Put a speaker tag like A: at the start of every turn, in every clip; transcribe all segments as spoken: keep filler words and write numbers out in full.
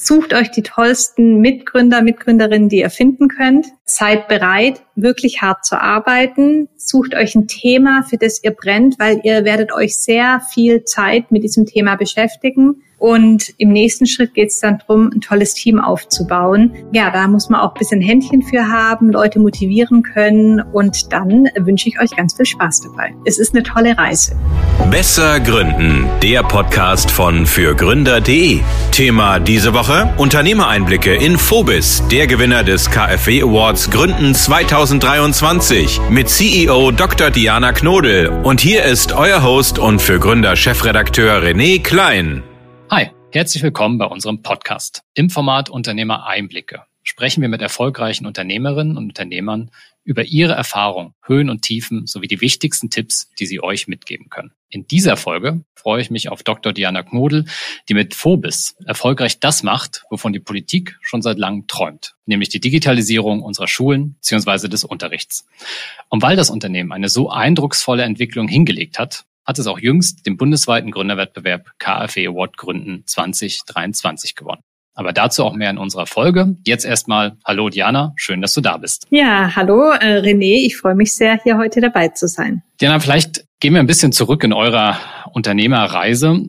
A: Sucht euch die tollsten Mitgründer, Mitgründerinnen, die ihr finden könnt. Seid bereit, wirklich hart zu arbeiten. Sucht euch ein Thema, für das ihr brennt, weil ihr werdet euch sehr viel Zeit mit diesem Thema beschäftigen. Und im nächsten Schritt geht es dann darum, ein tolles Team aufzubauen. Ja, da muss man auch ein bisschen Händchen für haben, Leute motivieren können. Und dann wünsche ich euch ganz viel Spaß dabei. Es ist eine tolle Reise.
B: Besser gründen, der Podcast von fürgründer punkt de. Thema diese Woche: Unternehmereinblicke in Phobis, der Gewinner des K f W Awards Gründen zweitausenddreiundzwanzig mit C E O Doktor Diana Knodel. Und hier ist euer Host und Fürgründer-Chefredakteur René Klein.
C: Hi, herzlich willkommen bei unserem Podcast. Im Format Unternehmereinblicke sprechen wir mit erfolgreichen Unternehmerinnen und Unternehmern über ihre Erfahrungen, Höhen und Tiefen sowie die wichtigsten Tipps, die sie euch mitgeben können. In dieser Folge freue ich mich auf Doktor Diana Knodel, die mit Phobis erfolgreich das macht, wovon die Politik schon seit langem träumt, nämlich die Digitalisierung unserer Schulen bzw. des Unterrichts. Und weil das Unternehmen eine so eindrucksvolle Entwicklung hingelegt hat, hat es auch jüngst den bundesweiten Gründerwettbewerb K f W Award Gründen zwanzig dreiundzwanzig gewonnen. Aber dazu auch mehr in unserer Folge. Jetzt erstmal, hallo Diana, schön, dass du da bist.
A: Ja, hallo äh, René, ich freue mich sehr, hier heute dabei zu sein.
C: Diana, vielleicht gehen wir ein bisschen zurück in eurer Unternehmerreise.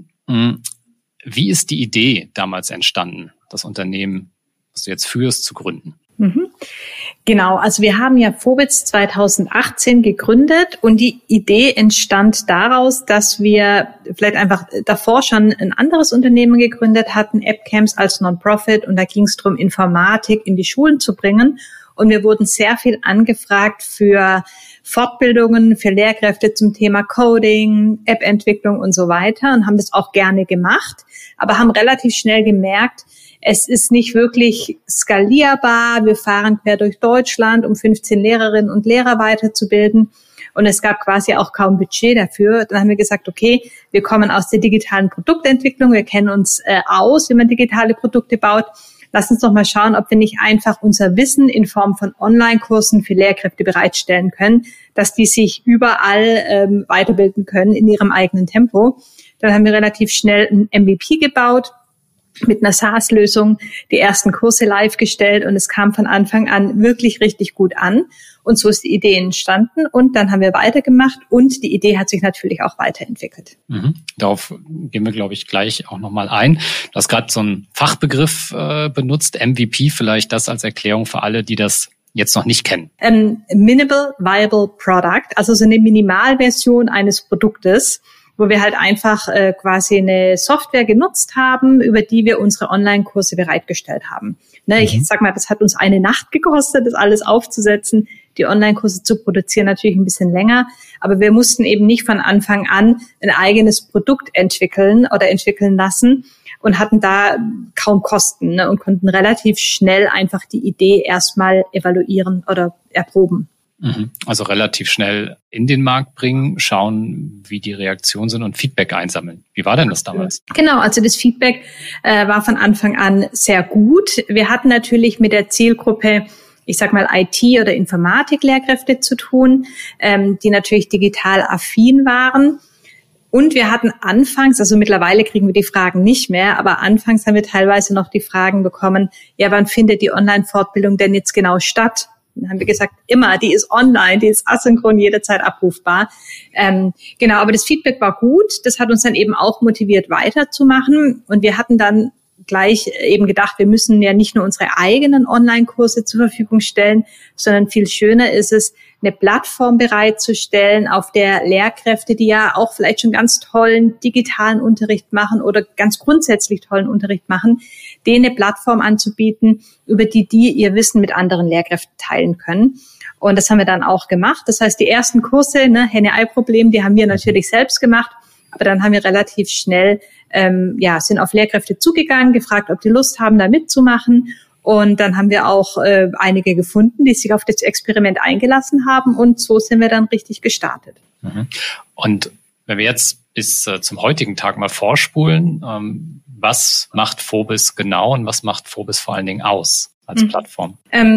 C: Wie ist die Idee damals entstanden, das Unternehmen, das du jetzt führst, zu gründen?
A: Mhm. Genau, also wir haben ja Phobis zweitausendachtzehn gegründet und die Idee entstand daraus, dass wir vielleicht einfach davor schon ein anderes Unternehmen gegründet hatten, AppCamps als Non-Profit, und da ging es darum, Informatik in die Schulen zu bringen, und wir wurden sehr viel angefragt für Fortbildungen, für Lehrkräfte zum Thema Coding, App-Entwicklung und so weiter und haben das auch gerne gemacht, aber haben relativ schnell gemerkt, es ist nicht wirklich skalierbar. Wir fahren quer durch Deutschland, um fünfzehn Lehrerinnen und Lehrer weiterzubilden. Und es gab quasi auch kaum Budget dafür. Dann haben wir gesagt, okay, wir kommen aus der digitalen Produktentwicklung. Wir kennen uns äh, aus, wie man digitale Produkte baut. Lass uns doch mal schauen, ob wir nicht einfach unser Wissen in Form von Online-Kursen für Lehrkräfte bereitstellen können, dass die sich überall ähm, weiterbilden können in ihrem eigenen Tempo. Dann haben wir relativ schnell ein M V P gebaut, mit einer SaaS-Lösung die ersten Kurse live gestellt, und es kam von Anfang an wirklich richtig gut an. Und so ist die Idee entstanden, und dann haben wir weitergemacht, und die Idee hat sich natürlich auch weiterentwickelt.
C: Mhm. Darauf gehen wir, glaube ich, gleich auch nochmal ein. Du hast gerade so einen Fachbegriff äh, benutzt, M V P, vielleicht das als Erklärung für alle, die das jetzt noch nicht kennen.
A: Ähm, Minimal Viable Product, also so eine Minimalversion eines Produktes, wo wir halt einfach äh, quasi eine Software genutzt haben, über die wir unsere Online-Kurse bereitgestellt haben. Ne, mhm. Ich sag mal, das hat uns eine Nacht gekostet, das alles aufzusetzen, die Online-Kurse zu produzieren, natürlich ein bisschen länger, aber wir mussten eben nicht von Anfang an ein eigenes Produkt entwickeln oder entwickeln lassen und hatten da kaum Kosten, ne, und konnten relativ schnell einfach die Idee erstmal evaluieren oder erproben.
C: Also relativ schnell in den Markt bringen, schauen, wie die Reaktionen sind und Feedback einsammeln. Wie war denn das damals?
A: Genau, also das Feedback äh, war von Anfang an sehr gut. Wir hatten natürlich mit der Zielgruppe, ich sag mal I T- oder Informatik-Lehrkräfte zu tun, ähm, die natürlich digital affin waren. Und wir hatten anfangs, also mittlerweile kriegen wir die Fragen nicht mehr, aber anfangs haben wir teilweise noch die Fragen bekommen, ja, wann findet die Online-Fortbildung denn jetzt genau statt? Dann haben wir gesagt, immer, die ist online, die ist asynchron, jederzeit abrufbar. Ähm, genau, aber das Feedback war gut. Das hat uns dann eben auch motiviert, weiterzumachen. Und wir hatten dann gleich eben gedacht, wir müssen ja nicht nur unsere eigenen Online-Kurse zur Verfügung stellen, sondern viel schöner ist es, eine Plattform bereitzustellen, auf der Lehrkräfte, die ja auch vielleicht schon ganz tollen digitalen Unterricht machen oder ganz grundsätzlich tollen Unterricht machen, denen eine Plattform anzubieten, über die die ihr Wissen mit anderen Lehrkräften teilen können. Und das haben wir dann auch gemacht. Das heißt, die ersten Kurse, ne, Henne-Ei-Problem, die haben wir natürlich selbst gemacht, aber dann haben wir relativ schnell ähm, ja, sind auf Lehrkräfte zugegangen, gefragt, ob die Lust haben, da mitzumachen. Und dann haben wir auch äh, einige gefunden, die sich auf das Experiment eingelassen haben. Und so sind wir dann richtig gestartet.
C: Mhm. Und wenn wir jetzt bis äh, zum heutigen Tag mal vorspulen, ähm, was macht Phobis genau und was macht Phobis vor allen Dingen aus als mhm. Plattform?
A: Ähm,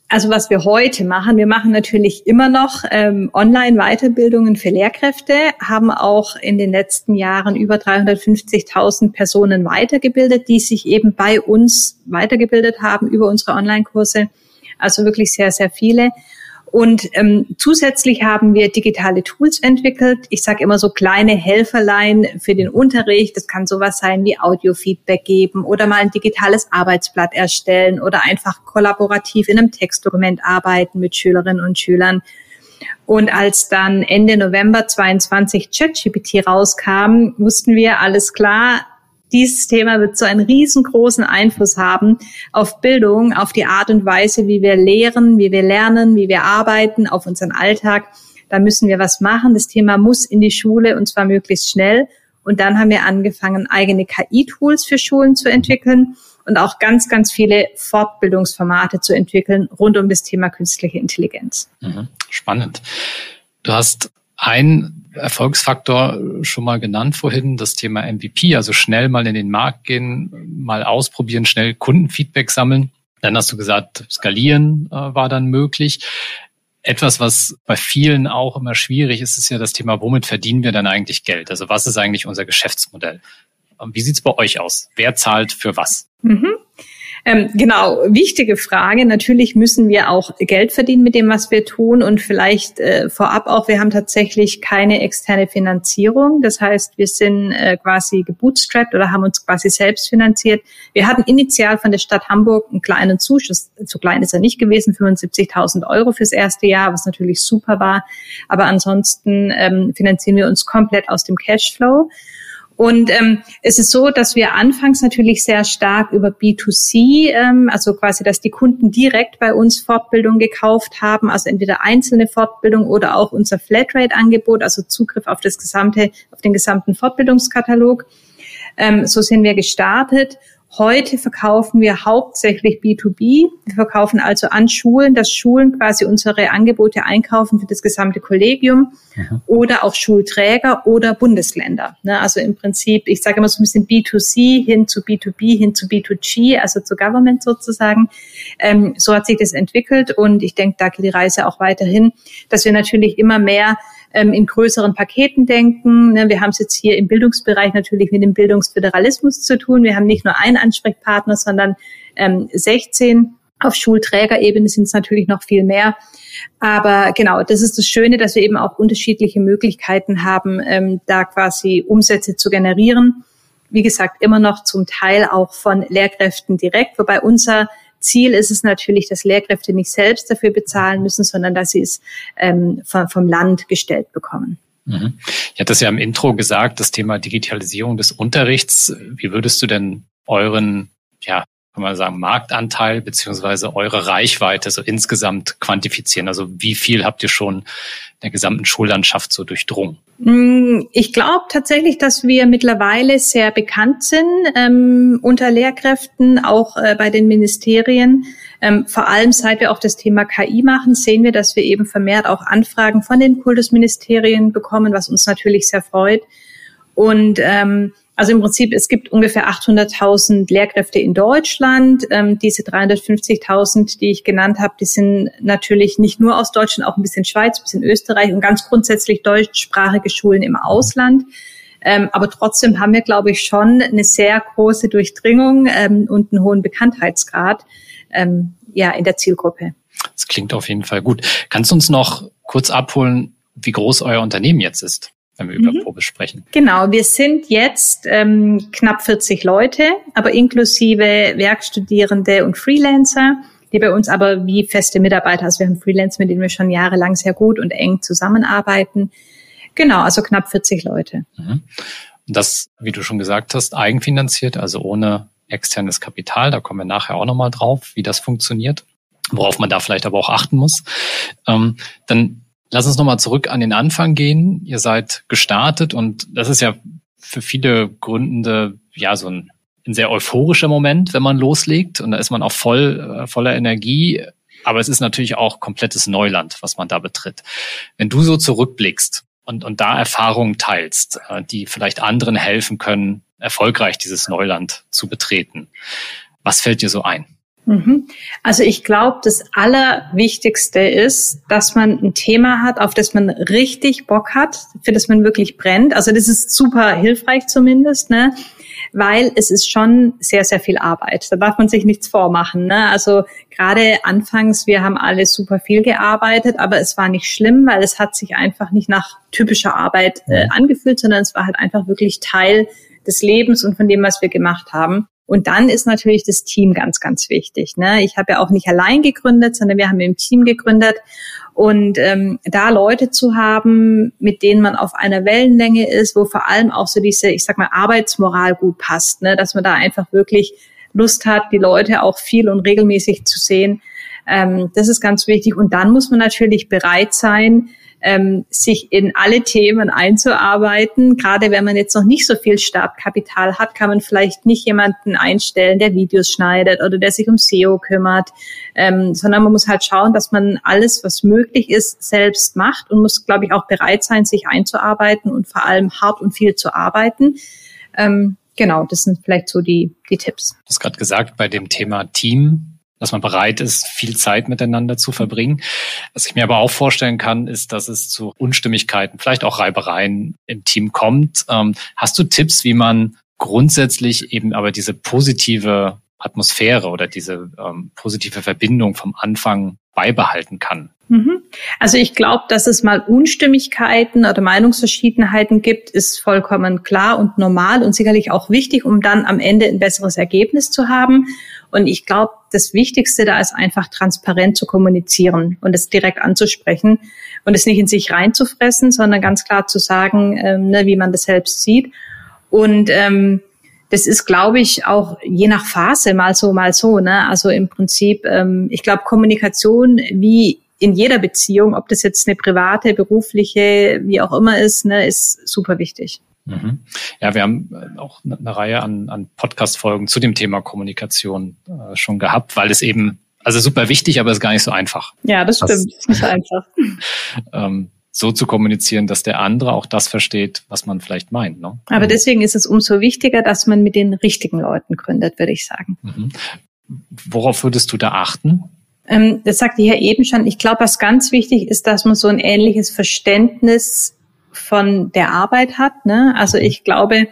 A: Also was wir heute machen, wir machen natürlich immer noch ähm, Online-Weiterbildungen für Lehrkräfte, haben auch in den letzten Jahren über dreihundertfünfzigtausend Personen weitergebildet, die sich eben bei uns weitergebildet haben über unsere Online-Kurse. Also wirklich sehr, sehr viele. Und ähm, zusätzlich haben wir digitale Tools entwickelt. Ich sage immer so kleine Helferlein für den Unterricht. Das kann sowas sein wie Audio-Feedback geben oder mal ein digitales Arbeitsblatt erstellen oder einfach kollaborativ in einem Textdokument arbeiten mit Schülerinnen und Schülern. Und als dann Ende November zweiundzwanzig ChatGPT rauskam, wussten wir, alles klar, dieses Thema wird so einen riesengroßen Einfluss haben auf Bildung, auf die Art und Weise, wie wir lehren, wie wir lernen, wie wir arbeiten, auf unseren Alltag. Da müssen wir was machen. Das Thema muss in die Schule und zwar möglichst schnell. Und dann haben wir angefangen, eigene K I-Tools für Schulen zu entwickeln und auch ganz, ganz viele Fortbildungsformate zu entwickeln rund um das Thema künstliche Intelligenz.
C: Mhm. Spannend. Du hast ein Erfolgsfaktor schon mal genannt vorhin, das Thema M V P, also schnell mal in den Markt gehen, mal ausprobieren, schnell Kundenfeedback sammeln. Dann hast du gesagt, skalieren äh, war dann möglich. Etwas, was bei vielen auch immer schwierig ist, ist ja das Thema, womit verdienen wir dann eigentlich Geld? Also was ist eigentlich unser Geschäftsmodell? Wie sieht's bei euch aus? Wer zahlt für was?
A: Mhm. Ähm, genau, wichtige Frage. Natürlich müssen wir auch Geld verdienen mit dem, was wir tun und vielleicht äh, vorab auch, wir haben tatsächlich keine externe Finanzierung. Das heißt, wir sind äh, quasi gebootstrapped oder haben uns quasi selbst finanziert. Wir hatten initial von der Stadt Hamburg einen kleinen Zuschuss, zu klein ist er nicht gewesen, fünfundsiebzigtausend Euro fürs erste Jahr, was natürlich super war. Aber ansonsten ähm, finanzieren wir uns komplett aus dem Cashflow. Und ähm, es ist so, dass wir anfangs natürlich sehr stark über B zwei C, ähm, also quasi, dass die Kunden direkt bei uns Fortbildung gekauft haben, also entweder einzelne Fortbildung oder auch unser Flatrate-Angebot, also Zugriff auf das gesamte, auf den gesamten Fortbildungskatalog. Ähm, so sind wir gestartet. Heute verkaufen wir hauptsächlich B zwei B. Wir verkaufen also an Schulen, dass Schulen quasi unsere Angebote einkaufen für das gesamte Kollegium mhm. oder auch Schulträger oder Bundesländer. Also im Prinzip, ich sage immer so ein bisschen B zwei C hin zu B zwei B, hin zu B zwei G, also zu Government sozusagen. So hat sich das entwickelt und ich denke, da geht die Reise auch weiterhin, dass wir natürlich immer mehr in größeren Paketen denken. Wir haben es jetzt hier im Bildungsbereich natürlich mit dem Bildungsföderalismus zu tun. Wir haben nicht nur einen Ansprechpartner, sondern ähm, sechzehn. Auf Schulträgerebene sind es natürlich noch viel mehr. Aber genau, das ist das Schöne, dass wir eben auch unterschiedliche Möglichkeiten haben, ähm, da quasi Umsätze zu generieren. Wie gesagt, immer noch zum Teil auch von Lehrkräften direkt, wobei unser Ziel ist es natürlich, dass Lehrkräfte nicht selbst dafür bezahlen müssen, sondern dass sie es ähm, vom, vom Land gestellt bekommen.
C: Mhm. Ich hatte es ja im Intro gesagt, das Thema Digitalisierung des Unterrichts. Wie würdest du denn euren, ja, kann man sagen, Marktanteil beziehungsweise eure Reichweite so insgesamt quantifizieren? Also wie viel habt ihr schon der gesamten Schullandschaft so durchdrungen?
A: Ich glaube tatsächlich, dass wir mittlerweile sehr bekannt sind ähm, unter Lehrkräften, auch äh, bei den Ministerien. Ähm, vor allem seit wir auch das Thema K I machen, sehen wir, dass wir eben vermehrt auch Anfragen von den Kultusministerien bekommen, was uns natürlich sehr freut. Und ähm, also im Prinzip, es gibt ungefähr achthunderttausend Lehrkräfte in Deutschland. Ähm, diese dreihundertfünfzigtausend, die ich genannt habe, die sind natürlich nicht nur aus Deutschland, auch ein bisschen Schweiz, ein bisschen Österreich und ganz grundsätzlich deutschsprachige Schulen im Ausland. Ähm, aber trotzdem haben wir, glaube ich, schon eine sehr große Durchdringung ähm, und einen hohen Bekanntheitsgrad ähm, ja, in der Zielgruppe.
C: Das klingt auf jeden Fall gut. Kannst du uns noch kurz abholen, wie groß euer Unternehmen jetzt ist, wenn wir über mhm. Phobis sprechen?
A: Genau, wir sind jetzt ähm, knapp vierzig Leute, aber inklusive Werkstudierende und Freelancer, die bei uns aber wie feste Mitarbeiter, also wir haben Freelancer, mit denen wir schon jahrelang sehr gut und eng zusammenarbeiten. Genau, also knapp vierzig Leute.
C: Mhm. Und das, wie du schon gesagt hast, eigenfinanziert, also ohne externes Kapital. Da kommen wir nachher auch nochmal drauf, wie das funktioniert, worauf man da vielleicht aber auch achten muss. Ähm, dann lass uns nochmal zurück an den Anfang gehen. Ihr seid gestartet und das ist ja für viele Gründende ja so ein, ein sehr euphorischer Moment, wenn man loslegt und da ist man auch voll äh, voller Energie. Aber es ist natürlich auch komplettes Neuland, was man da betritt. Wenn du so zurückblickst und, und da Erfahrungen teilst, äh, die vielleicht anderen helfen können, erfolgreich dieses Neuland zu betreten, was fällt dir so ein?
A: Also ich glaube, das Allerwichtigste ist, dass man ein Thema hat, auf das man richtig Bock hat, für das man wirklich brennt. Also das ist super hilfreich zumindest, ne? Weil es ist schon sehr, sehr viel Arbeit. Da darf man sich nichts vormachen, ne? Also gerade anfangs, wir haben alle super viel gearbeitet, aber es war nicht schlimm, weil es hat sich einfach nicht nach typischer Arbeit äh, angefühlt, sondern es war halt einfach wirklich Teil des Lebens und von dem, was wir gemacht haben. Und dann ist natürlich das Team ganz, ganz wichtig, ne? Ich habe ja auch nicht allein gegründet, sondern wir haben im Team gegründet. Und ähm, da Leute zu haben, mit denen man auf einer Wellenlänge ist, wo vor allem auch so diese, ich sag mal, Arbeitsmoral gut passt, ne? Dass man da einfach wirklich Lust hat, die Leute auch viel und regelmäßig zu sehen. Ähm, das ist ganz wichtig. Und dann muss man natürlich bereit sein, ähm, sich in alle Themen einzuarbeiten. Gerade wenn man jetzt noch nicht so viel Startkapital hat, kann man vielleicht nicht jemanden einstellen, der Videos schneidet oder der sich um S E O kümmert, ähm, sondern man muss halt schauen, dass man alles, was möglich ist, selbst macht und muss, glaube ich, auch bereit sein, sich einzuarbeiten und vor allem hart und viel zu arbeiten. Ähm, genau, das sind vielleicht so die, die Tipps.
C: Du hast gerade gesagt, bei dem Thema Team, dass man bereit ist, viel Zeit miteinander zu verbringen. Was ich mir aber auch vorstellen kann, ist, dass es zu Unstimmigkeiten, vielleicht auch Reibereien im Team kommt. Ähm, hast du Tipps, wie man grundsätzlich eben aber diese positive Atmosphäre oder diese ähm, positive Verbindung vom Anfang beibehalten kann?
A: Also ich glaube, dass es mal Unstimmigkeiten oder Meinungsverschiedenheiten gibt, ist vollkommen klar und normal und sicherlich auch wichtig, um dann am Ende ein besseres Ergebnis zu haben. Und ich glaube, das Wichtigste da ist einfach transparent zu kommunizieren und es direkt anzusprechen und es nicht in sich reinzufressen, sondern ganz klar zu sagen, ähm, ne, wie man das selbst sieht. Und ähm, das ist, glaube ich, auch je nach Phase mal so, mal so. Ne? Also im Prinzip, ähm, ich glaube, Kommunikation wie in jeder Beziehung, ob das jetzt eine private, berufliche, wie auch immer ist, ne, ist super wichtig.
C: Mhm. Ja, wir haben auch eine Reihe an, an Podcast-Folgen zu dem Thema Kommunikation äh, schon gehabt, weil es eben, also super wichtig, aber es ist gar nicht so einfach.
A: Ja, das stimmt, das ist nicht so einfach.
C: ähm, so zu kommunizieren, dass der andere auch das versteht, was man vielleicht meint. Ne?
A: Aber deswegen ist es umso wichtiger, dass man mit den richtigen Leuten gründet, würde ich sagen.
C: Mhm. Worauf würdest du da achten?
A: Ähm, das sagte ich ja eben schon. Ich glaube, was ganz wichtig ist, dass man so ein ähnliches Verständnis von der Arbeit hat. Ne? Also ich glaube,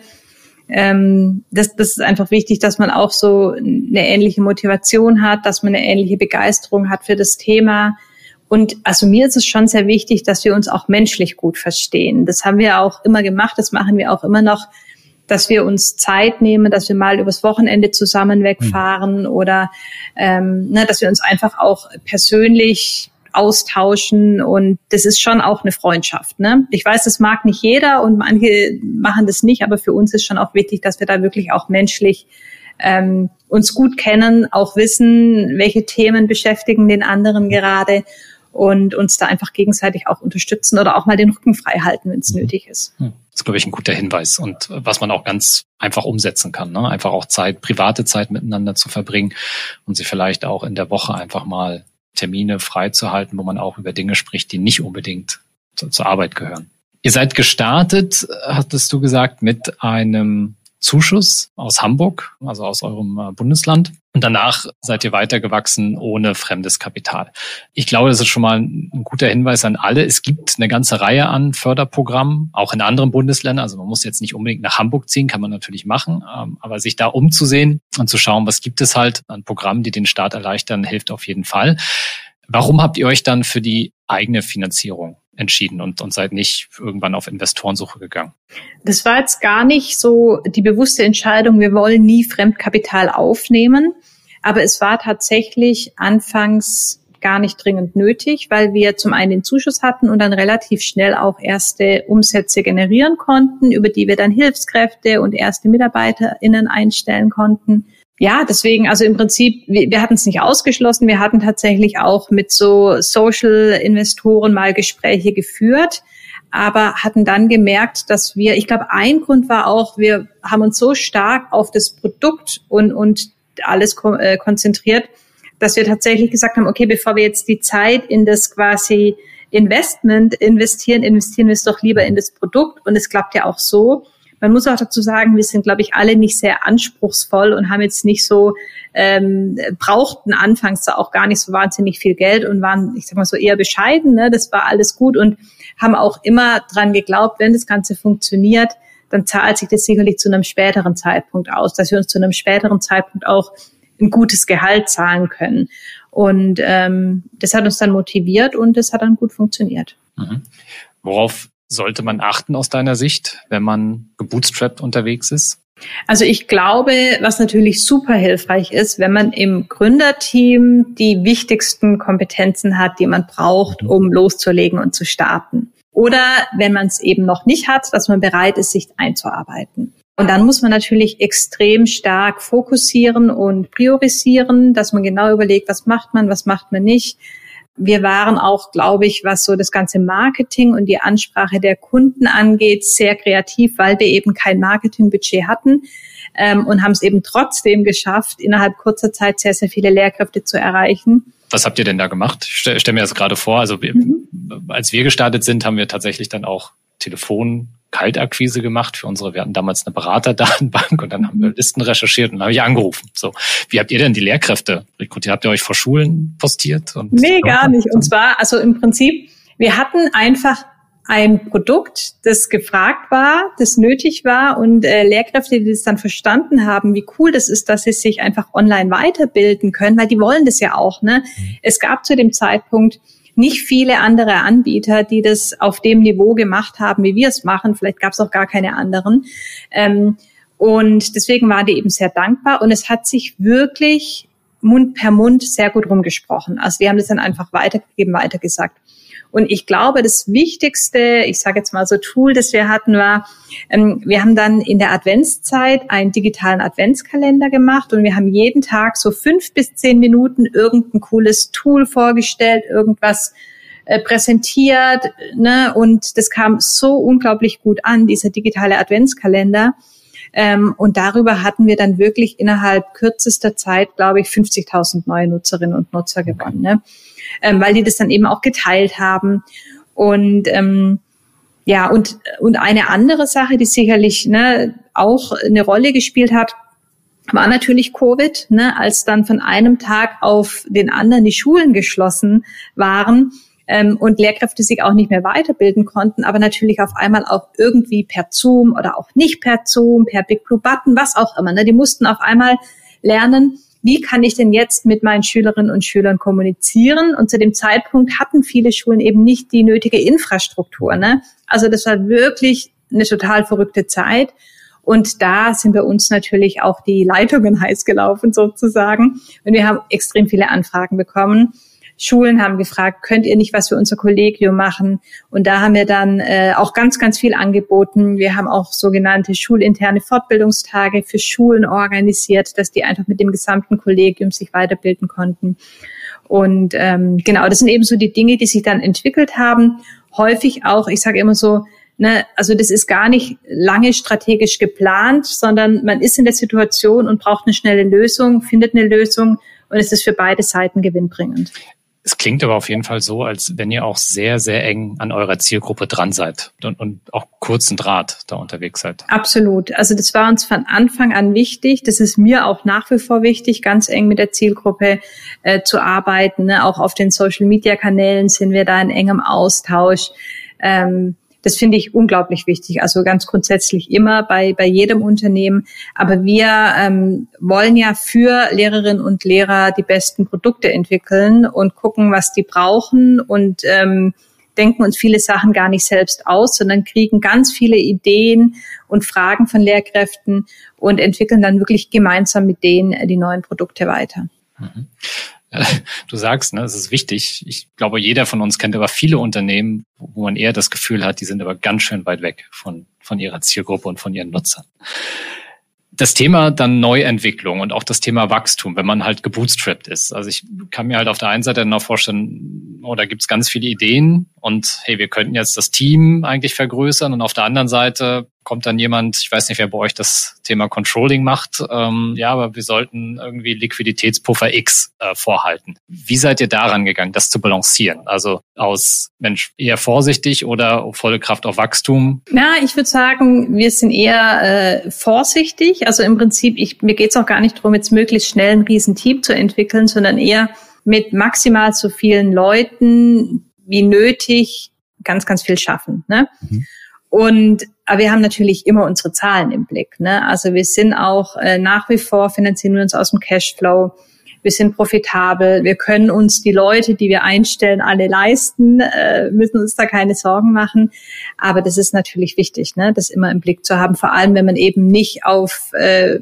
A: ähm, das, das ist einfach wichtig, dass man auch so eine ähnliche Motivation hat, dass man eine ähnliche Begeisterung hat für das Thema. Und also mir ist es schon sehr wichtig, dass wir uns auch menschlich gut verstehen. Das haben wir auch immer gemacht, das machen wir auch immer noch, dass wir uns Zeit nehmen, dass wir mal übers Wochenende zusammen wegfahren mhm. oder ähm, ne, dass wir uns einfach auch persönlich austauschen und das ist schon auch eine Freundschaft. Ne? Ich weiß, das mag nicht jeder und manche machen das nicht, aber für uns ist schon auch wichtig, dass wir da wirklich auch menschlich ähm, uns gut kennen, auch wissen, welche Themen beschäftigen den anderen gerade und uns da einfach gegenseitig auch unterstützen oder auch mal den Rücken frei halten, wenn es mhm. nötig ist.
C: Das ist, glaube ich, ein guter Hinweis und was man auch ganz einfach umsetzen kann. Ne? Einfach auch Zeit, private Zeit miteinander zu verbringen und sie vielleicht auch in der Woche einfach mal Termine freizuhalten, wo man auch über Dinge spricht, die nicht unbedingt zu, zur Arbeit gehören. Ihr seid gestartet, hattest du gesagt, mit einem Zuschuss aus Hamburg, also aus eurem Bundesland. Und danach seid ihr weitergewachsen ohne fremdes Kapital. Ich glaube, das ist schon mal ein guter Hinweis an alle. Es gibt eine ganze Reihe an Förderprogrammen, auch in anderen Bundesländern. Also man muss jetzt nicht unbedingt nach Hamburg ziehen, kann man natürlich machen. Aber sich da umzusehen und zu schauen, was gibt es halt an Programmen, die den Start erleichtern, hilft auf jeden Fall. Warum habt ihr euch dann für die eigene Finanzierung entschieden und, und seid nicht irgendwann auf Investorensuche gegangen?
A: Das war jetzt gar nicht so die bewusste Entscheidung, wir wollen nie Fremdkapital aufnehmen, aber es war tatsächlich anfangs gar nicht dringend nötig, weil wir zum einen den Zuschuss hatten und dann relativ schnell auch erste Umsätze generieren konnten, über die wir dann Hilfskräfte und erste MitarbeiterInnen einstellen konnten. Ja, deswegen, also im Prinzip, wir, wir hatten es nicht ausgeschlossen. Wir hatten tatsächlich auch mit so Social-Investoren mal Gespräche geführt, aber hatten dann gemerkt, dass wir, ich glaube, ein Grund war auch, wir haben uns so stark auf das Produkt und, und alles ko- äh, konzentriert, dass wir tatsächlich gesagt haben, okay, bevor wir jetzt die Zeit in das quasi Investment investieren, investieren wir es doch lieber in das Produkt. Und es klappt ja auch so. Man muss auch dazu sagen, wir sind, glaube ich, alle nicht sehr anspruchsvoll und haben jetzt nicht so, ähm, brauchten anfangs da auch gar nicht so wahnsinnig viel Geld und waren, ich sag mal so, eher bescheiden, ne? Das war alles gut und haben auch immer dran geglaubt, wenn das Ganze funktioniert, dann zahlt sich das sicherlich zu einem späteren Zeitpunkt aus, dass wir uns zu einem späteren Zeitpunkt auch ein gutes Gehalt zahlen können. Und ähm, das hat uns dann motiviert und das hat dann gut funktioniert.
C: Mhm. Worauf sollte man achten aus deiner Sicht, wenn man gebootstrapped unterwegs ist?
A: Also ich glaube, was natürlich super hilfreich ist, wenn man im Gründerteam die wichtigsten Kompetenzen hat, die man braucht, um loszulegen und zu starten. Oder wenn man es eben noch nicht hat, dass man bereit ist, sich einzuarbeiten. Und dann muss man natürlich extrem stark fokussieren und priorisieren, dass man genau überlegt, was macht man, was macht man nicht. Wir waren auch, glaube ich, was so das ganze Marketing und die Ansprache der Kunden angeht, sehr kreativ, weil wir eben kein Marketingbudget hatten ähm, und haben es eben trotzdem geschafft, innerhalb kurzer Zeit sehr, sehr viele Lehrkräfte zu erreichen.
C: Was habt ihr denn da gemacht? Ich stelle stell mir das gerade vor. Also wir, mhm. als wir gestartet sind, haben wir tatsächlich dann auch Telefon Kaltakquise gemacht für unsere, wir hatten damals eine Beraterdatenbank und dann haben wir Listen recherchiert und dann habe ich angerufen. So, wie habt ihr denn die Lehrkräfte rekrutiert? Habt ihr euch vor Schulen postiert? Und
A: nee, gar nicht. Und zwar, also im Prinzip, wir hatten einfach ein Produkt, das gefragt war, das nötig war und äh, Lehrkräfte, die das dann verstanden haben, wie cool das ist, dass sie sich einfach online weiterbilden können, weil die wollen das ja auch, ne? Mhm. Es gab zu dem Zeitpunkt nicht viele andere Anbieter, die das auf dem Niveau gemacht haben, wie wir es machen. Vielleicht gab es auch gar keine anderen. Ähm, und deswegen waren die eben sehr dankbar. Und es hat sich wirklich Mund per Mund sehr gut rumgesprochen. Also die haben das dann einfach weitergegeben, weitergesagt. Und ich glaube, das wichtigste, ich sage jetzt mal so Tool, das wir hatten, war, ähm, wir haben dann in der Adventszeit einen digitalen Adventskalender gemacht und wir haben jeden Tag so fünf bis zehn Minuten irgendein cooles Tool vorgestellt, irgendwas äh, präsentiert, ne? Und das kam so unglaublich gut an, dieser digitale Adventskalender. Ähm, und darüber hatten wir dann wirklich innerhalb kürzester Zeit, glaube ich, fünfzigtausend neue Nutzerinnen und Nutzer gewonnen, ne? Ähm, weil die das dann eben auch geteilt haben. Und ähm, ja, und und eine andere Sache, die sicherlich ne, auch eine Rolle gespielt hat, war natürlich Covid, ne, als dann von einem Tag auf den anderen die Schulen geschlossen waren ähm, und Lehrkräfte sich auch nicht mehr weiterbilden konnten, aber natürlich auf einmal auch irgendwie per Zoom oder auch nicht per Zoom, per Big Blue Button, was auch immer. Ne, die mussten auf einmal lernen, wie kann ich denn jetzt mit meinen Schülerinnen und Schülern kommunizieren? Und zu dem Zeitpunkt hatten viele Schulen eben nicht die nötige Infrastruktur, ne? Also das war wirklich eine total verrückte Zeit. Und da sind bei uns natürlich auch die Leitungen heiß gelaufen sozusagen. Und wir haben extrem viele Anfragen bekommen. Schulen haben gefragt, könnt ihr nicht was für unser Kollegium machen? Und da haben wir dann äh, auch ganz, ganz viel angeboten. Wir haben auch sogenannte schulinterne Fortbildungstage für Schulen organisiert, dass die einfach mit dem gesamten Kollegium sich weiterbilden konnten. Und ähm, genau, das sind eben so die Dinge, die sich dann entwickelt haben. Häufig auch, ich sage immer so, ne, also das ist gar nicht lange strategisch geplant, sondern man ist in der Situation und braucht eine schnelle Lösung, findet eine Lösung und es ist für beide Seiten gewinnbringend.
C: Es klingt aber auf jeden Fall so, als wenn ihr auch sehr, sehr eng an eurer Zielgruppe dran seid und, und auch kurzen Draht da unterwegs seid.
A: Absolut. Also das war uns von Anfang an wichtig. Das ist mir auch nach wie vor wichtig, ganz eng mit der Zielgruppe äh, zu arbeiten. Ne? Auch auf den Social-Media-Kanälen sind wir da in engem Austausch. Ähm, Das finde ich unglaublich wichtig, also ganz grundsätzlich immer bei bei jedem Unternehmen. Aber wir ähm, wollen ja für Lehrerinnen und Lehrer die besten Produkte entwickeln und gucken, was die brauchen und ähm, denken uns viele Sachen gar nicht selbst aus, sondern kriegen ganz viele Ideen und Fragen von Lehrkräften und entwickeln dann wirklich gemeinsam mit denen die neuen Produkte weiter.
C: Mhm. Du sagst, ne, es ist wichtig. Ich glaube, jeder von uns kennt aber viele Unternehmen, wo man eher das Gefühl hat, die sind aber ganz schön weit weg von, von ihrer Zielgruppe und von ihren Nutzern. Das Thema dann Neuentwicklung und auch das Thema Wachstum, wenn man halt gebootstrapped ist. Also ich kann mir halt auf der einen Seite dann auch vorstellen, oh, da gibt's ganz viele Ideen und hey, wir könnten jetzt das Team eigentlich vergrößern und auf der anderen Seite kommt dann jemand, ich weiß nicht, wer bei euch das Thema Controlling macht, ähm, ja, aber wir sollten irgendwie Liquiditätspuffer X äh, vorhalten. Wie seid ihr daran gegangen, das zu balancieren? Also aus, Mensch, eher vorsichtig oder volle Kraft auf Wachstum?
A: Ja, ich würde sagen, wir sind eher äh, vorsichtig. Also im Prinzip, ich, mir geht es auch gar nicht darum, jetzt möglichst schnell ein Riesenteam zu entwickeln, sondern eher mit maximal so vielen Leuten wie nötig ganz, ganz viel schaffen. Ne? Mhm. Und aber wir haben natürlich immer unsere Zahlen im Blick. Ne? Also wir sind auch äh, nach wie vor, finanzieren wir uns aus dem Cashflow. Wir sind profitabel. Wir können uns die Leute, die wir einstellen, alle leisten, äh, müssen uns da keine Sorgen machen. Aber das ist natürlich wichtig, ne? Das immer im Blick zu haben, vor allem wenn man eben nicht auf äh,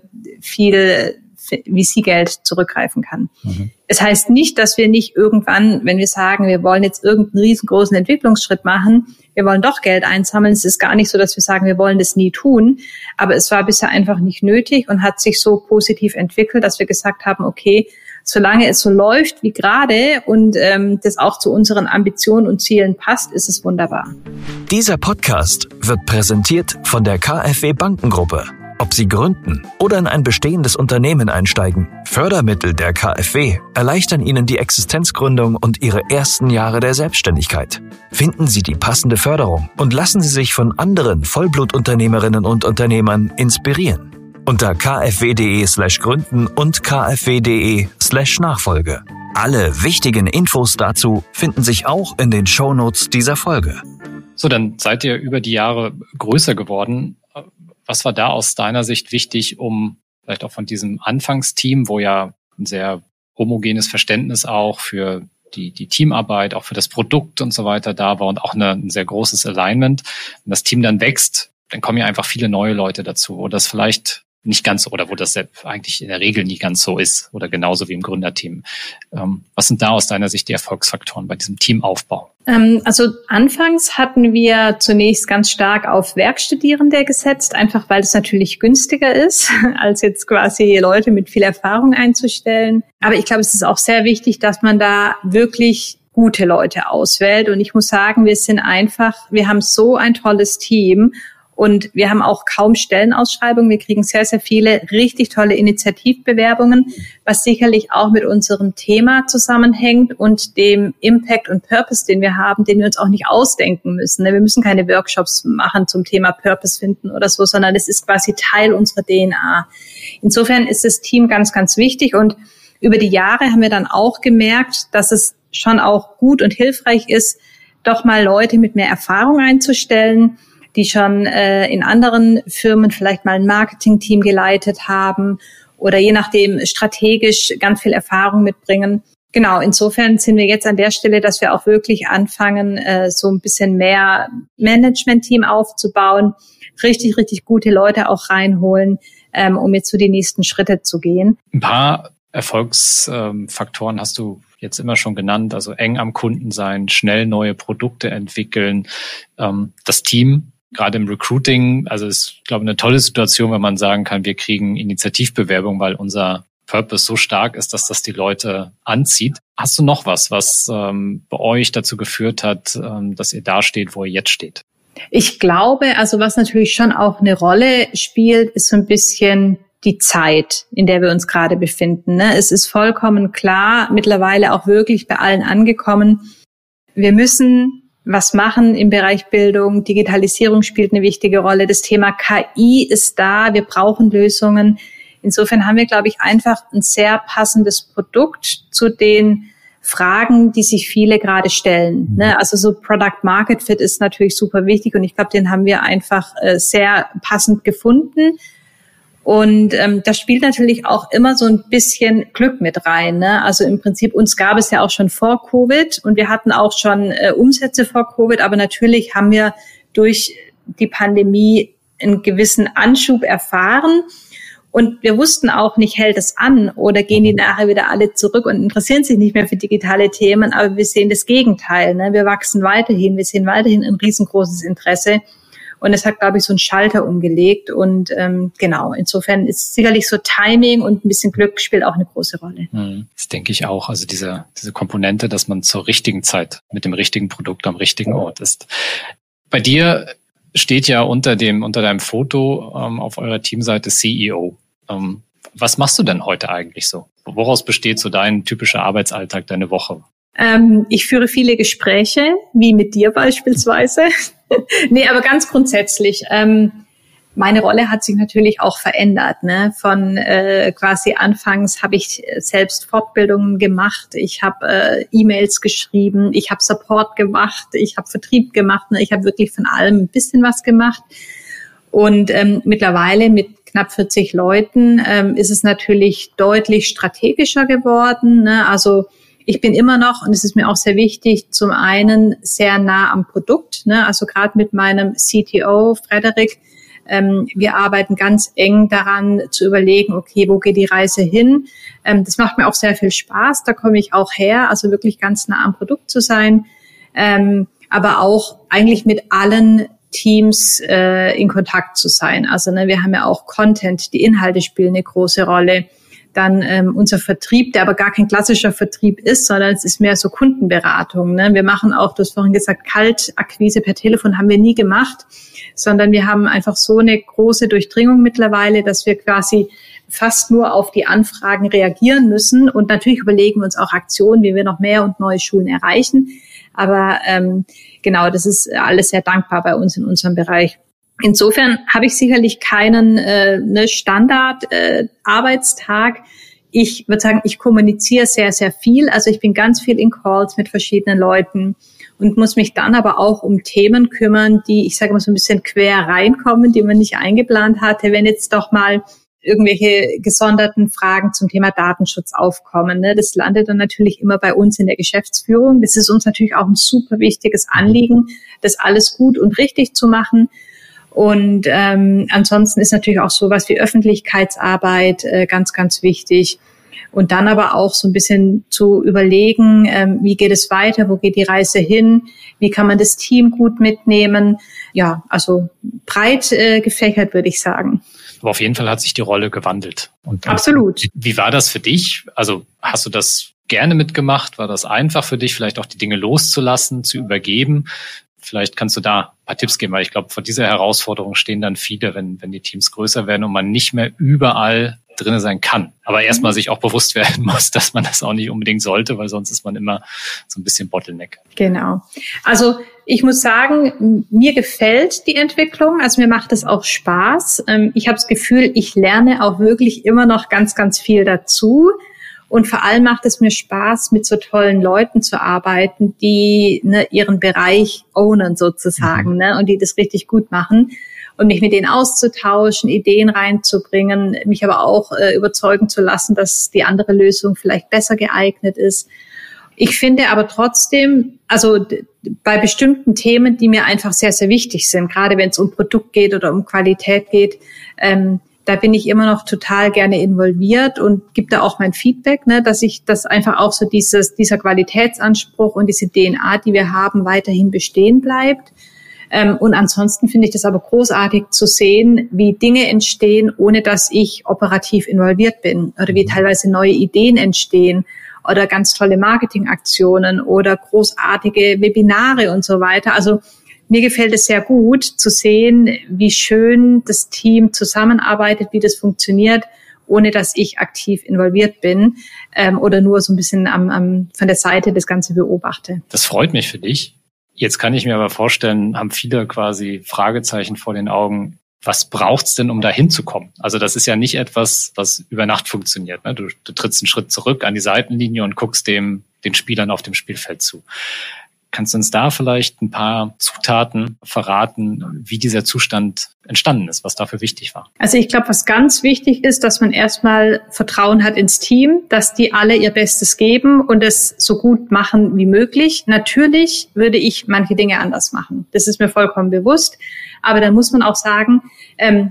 A: viel V C-Geld zurückgreifen kann. Mhm. Es heißt nicht, dass wir nicht irgendwann, wenn wir sagen, wir wollen jetzt irgendeinen riesengroßen Entwicklungsschritt machen, wir wollen doch Geld einsammeln. Es ist gar nicht so, dass wir sagen, wir wollen das nie tun. Aber es war bisher einfach nicht nötig und hat sich so positiv entwickelt, dass wir gesagt haben, okay, solange es so läuft wie gerade und ähm, das auch zu unseren Ambitionen und Zielen passt, ist es wunderbar.
D: Dieser Podcast wird präsentiert von der KfW Bankengruppe. Ob Sie gründen oder in ein bestehendes Unternehmen einsteigen, Fördermittel der KfW erleichtern Ihnen die Existenzgründung und Ihre ersten Jahre der Selbstständigkeit. Finden Sie die passende Förderung und lassen Sie sich von anderen Vollblutunternehmerinnen und Unternehmern inspirieren. Unter kfw.de slash gründen und kfw.de slash Nachfolge. Alle wichtigen Infos dazu finden sich auch in den Shownotes dieser Folge.
C: So, dann seid ihr über die Jahre größer geworden. Was war da aus deiner Sicht wichtig, um vielleicht auch von diesem Anfangsteam, wo ja ein sehr homogenes Verständnis auch für die, die Teamarbeit, auch für das Produkt und so weiter da war und auch eine, ein sehr großes Alignment. Wenn das Team dann wächst, dann kommen ja einfach viele neue Leute dazu, wo das vielleicht nicht ganz, oder wo das eigentlich in der Regel nie ganz so ist oder genauso wie im Gründerteam. Ähm, was sind da aus deiner Sicht die Erfolgsfaktoren bei diesem Teamaufbau?
A: Ähm, also anfangs hatten wir zunächst ganz stark auf Werkstudierende gesetzt, einfach weil es natürlich günstiger ist, als jetzt quasi Leute mit viel Erfahrung einzustellen. Aber ich glaube, es ist auch sehr wichtig, dass man da wirklich gute Leute auswählt. Und ich muss sagen, wir sind einfach, wir haben so ein tolles Team. Und wir haben auch kaum Stellenausschreibungen. Wir kriegen sehr, sehr viele richtig tolle Initiativbewerbungen, was sicherlich auch mit unserem Thema zusammenhängt und dem Impact und Purpose, den wir haben, den wir uns auch nicht ausdenken müssen. Wir müssen keine Workshops machen zum Thema Purpose finden oder so, sondern es ist quasi Teil unserer D N A. Insofern ist das Team ganz, ganz wichtig. Und über die Jahre haben wir dann auch gemerkt, dass es schon auch gut und hilfreich ist, doch mal Leute mit mehr Erfahrung einzustellen, die schon äh, in anderen Firmen vielleicht mal ein Marketingteam geleitet haben oder je nachdem strategisch ganz viel Erfahrung mitbringen. Genau, insofern sind wir jetzt an der Stelle, dass wir auch wirklich anfangen, äh, so ein bisschen mehr Management-Team aufzubauen, richtig, richtig gute Leute auch reinholen, ähm, um jetzt so die nächsten Schritte zu gehen.
C: Ein paar Erfolgsfaktoren hast du jetzt immer schon genannt, also eng am Kunden sein, schnell neue Produkte entwickeln, ähm, das Team. Gerade im Recruiting, also es ist, glaube ich, eine tolle Situation, wenn man sagen kann, wir kriegen Initiativbewerbung, weil unser Purpose so stark ist, dass das die Leute anzieht. Hast du noch was, was ähm, bei euch dazu geführt hat, ähm, dass ihr da steht, wo ihr jetzt steht?
A: Ich glaube, also was natürlich schon auch eine Rolle spielt, ist so ein bisschen die Zeit, in der wir uns gerade befinden. Ne? Es ist vollkommen klar, mittlerweile auch wirklich bei allen angekommen, wir müssen was machen im Bereich Bildung. Digitalisierung spielt eine wichtige Rolle. Das Thema K I ist da. Wir brauchen Lösungen. Insofern haben wir, glaube ich, einfach ein sehr passendes Produkt zu den Fragen, die sich viele gerade stellen. Ne? Also so Product Market Fit ist natürlich super wichtig und ich glaube, den haben wir einfach äh, sehr passend gefunden. Und ähm, da spielt natürlich auch immer so ein bisschen Glück mit rein. Ne? Also im Prinzip, uns gab es ja auch schon vor Covid und wir hatten auch schon äh, Umsätze vor Covid, aber natürlich haben wir durch die Pandemie einen gewissen Anschub erfahren. Und wir wussten auch nicht, hält es an oder gehen die nachher wieder alle zurück und interessieren sich nicht mehr für digitale Themen. Aber wir sehen das Gegenteil. Ne? Wir wachsen weiterhin, wir sehen weiterhin ein riesengroßes Interesse. Und es hat, glaube ich, so einen Schalter umgelegt. Und ähm, genau, insofern ist sicherlich so Timing und ein bisschen Glück spielt auch eine große Rolle.
C: Das denke ich auch. Also diese, diese Komponente, dass man zur richtigen Zeit mit dem richtigen Produkt am richtigen Ort ist. Bei dir steht ja unter dem unter deinem Foto ähm, auf eurer Teamseite C E O. Ähm, was machst du denn heute eigentlich so? Woraus besteht so dein typischer Arbeitsalltag, deine Woche?
A: Ähm, ich führe viele Gespräche, wie mit dir beispielsweise. Nee, aber ganz grundsätzlich. Ähm, meine Rolle hat sich natürlich auch verändert. Ne? Von äh, quasi anfangs habe ich selbst Fortbildungen gemacht, ich habe äh, E-Mails geschrieben, ich habe Support gemacht, ich habe Vertrieb gemacht. Ne? Ich habe wirklich von allem ein bisschen was gemacht. Und ähm, mittlerweile mit knapp vierzig Leuten ähm, ist es natürlich deutlich strategischer geworden. Ne? Also ich bin immer noch, und es ist mir auch sehr wichtig, zum einen sehr nah am Produkt. Ne? Also gerade mit meinem C T O, Frederik, ähm, wir arbeiten ganz eng daran zu überlegen, okay, wo geht die Reise hin? Ähm, das macht mir auch sehr viel Spaß, da komme ich auch her, also wirklich ganz nah am Produkt zu sein. Ähm, aber auch eigentlich mit allen Teams äh, in Kontakt zu sein. Also ne, wir haben ja auch Content, die Inhalte spielen eine große Rolle. Dann ähm, unser Vertrieb, der aber gar kein klassischer Vertrieb ist, sondern es ist mehr so Kundenberatung. Ne? Wir machen auch, du hast vorhin gesagt, Kaltakquise per Telefon haben wir nie gemacht, sondern wir haben einfach so eine große Durchdringung mittlerweile, dass wir quasi fast nur auf die Anfragen reagieren müssen. Und natürlich überlegen wir uns auch Aktionen, wie wir noch mehr und neue Schulen erreichen. Aber ähm, genau, das ist alles sehr dankbar bei uns in unserem Bereich. Insofern habe ich sicherlich keinen äh, ne Standard-Arbeitstag. Äh, ich würde sagen, ich kommuniziere sehr, sehr viel. Also ich bin ganz viel in Calls mit verschiedenen Leuten und muss mich dann aber auch um Themen kümmern, die, ich sage mal, so ein bisschen quer reinkommen, die man nicht eingeplant hatte. Wenn jetzt doch mal irgendwelche gesonderten Fragen zum Thema Datenschutz aufkommen, ne, das landet dann natürlich immer bei uns in der Geschäftsführung. Das ist uns natürlich auch ein super wichtiges Anliegen, das alles gut und richtig zu machen. Und ähm, ansonsten ist natürlich auch sowas wie Öffentlichkeitsarbeit äh, ganz, ganz wichtig. Und dann aber auch so ein bisschen zu überlegen, ähm, wie geht es weiter, wo geht die Reise hin, wie kann man das Team gut mitnehmen. Ja, also breit äh, gefächert, würde ich sagen.
C: Aber auf jeden Fall hat sich die Rolle gewandelt. Und
A: absolut.
C: Wie war das für dich? Also hast du das gerne mitgemacht? War das einfach für dich, vielleicht auch die Dinge loszulassen, zu übergeben? Vielleicht kannst du da ein paar Tipps geben, weil ich glaube, vor dieser Herausforderung stehen dann viele, wenn, wenn die Teams größer werden und man nicht mehr überall drin sein kann. Aber erstmal sich auch bewusst werden muss, dass man das auch nicht unbedingt sollte, weil sonst ist man immer so ein bisschen Bottleneck.
A: Genau. Also ich muss sagen, mir gefällt die Entwicklung. Also mir macht es auch Spaß. Ich habe das Gefühl, ich lerne auch wirklich immer noch ganz, ganz viel dazu. Und vor allem macht es mir Spaß, mit so tollen Leuten zu arbeiten, die ne, ihren Bereich ownen sozusagen, ne, und die das richtig gut machen. Und mich mit denen auszutauschen, Ideen reinzubringen, mich aber auch äh, überzeugen zu lassen, dass die andere Lösung vielleicht besser geeignet ist. Ich finde aber trotzdem, also d- bei bestimmten Themen, die mir einfach sehr, sehr wichtig sind, gerade wenn es um Produkt geht oder um Qualität geht, ähm, da bin ich immer noch total gerne involviert und gebe da auch mein Feedback, ne, dass ich, dass einfach auch so dieses, dieser Qualitätsanspruch und diese D N A, die wir haben, weiterhin bestehen bleibt. Ähm, und ansonsten finde ich das aber großartig zu sehen, wie Dinge entstehen, ohne dass ich operativ involviert bin oder wie teilweise neue Ideen entstehen oder ganz tolle Marketingaktionen oder großartige Webinare und so weiter. Also mir gefällt es sehr gut zu sehen, wie schön das Team zusammenarbeitet, wie das funktioniert, ohne dass ich aktiv involviert bin ähm, oder nur so ein bisschen am, am, von der Seite das Ganze beobachte.
C: Das freut mich für dich. Jetzt kann ich mir aber vorstellen, haben viele quasi Fragezeichen vor den Augen. Was braucht's denn, um da hinzukommen? Also das ist ja nicht etwas, was über Nacht funktioniert. Ne? Du, du trittst einen Schritt zurück an die Seitenlinie und guckst dem den Spielern auf dem Spielfeld zu. Kannst du uns da vielleicht ein paar Zutaten verraten, wie dieser Zustand entstanden ist, was dafür wichtig war?
A: Also ich glaube, was ganz wichtig ist, dass man erstmal Vertrauen hat ins Team, dass die alle ihr Bestes geben und es so gut machen wie möglich. Natürlich würde ich manche Dinge anders machen. Das ist mir vollkommen bewusst. Aber dann muss man auch sagen, ähm,